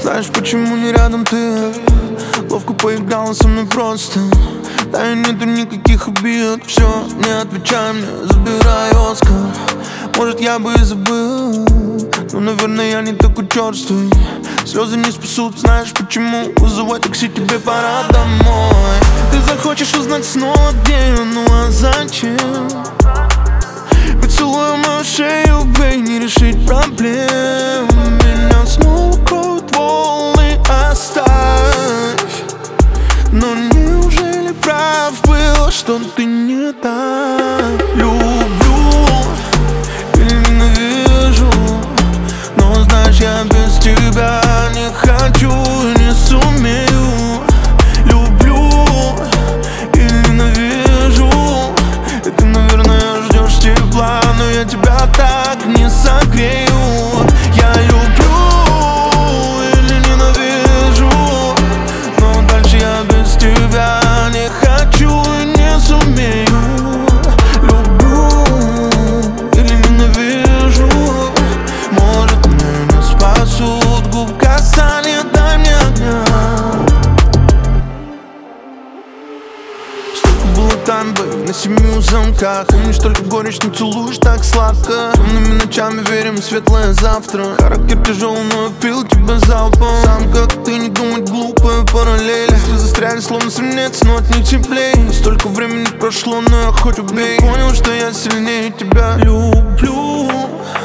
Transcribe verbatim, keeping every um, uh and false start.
Знаешь, почему не рядом ты? Ловко поиграла со мной просто. Да и нету никаких обид. Все, не отвечай мне, забирай Оскар. Может, я бы и забыл, но, наверное, я не такой черствый. Слезы не спасут, знаешь почему? Вызывай такси, тебе пора домой. Ты захочешь узнать снова, где я, ну а зачем? Поцелуй мою шею, бей, не решить проблем. Меня снова кроют волны, оставь. Но неужели прав был, что ты не так? Люблю или ненавижу, но знаешь, я без тебя не хочу и не сумею. Люблю или ненавижу, и ты, наверное, ждешь тепла, но я тебя так не согрею. Я люблю или ненавижу, но дальше я без тебя не хочу и не сумею. Люблю или ненавижу, может, меня спасут губ касания, дай мне огня. Столько было тайн, бэй, на семи замках. Помнишь только горечь, не целуешь так сладко. Темными ночами верим в светлое завтра. Характер тяжелый, но я пил тебя залпом. Сам как ты, не думать глупые параллели. Если застряли, словно свинец, но от них теплей. Столько времени прошло, но я хоть убей. Понял, что я сильнее тебя. Люблю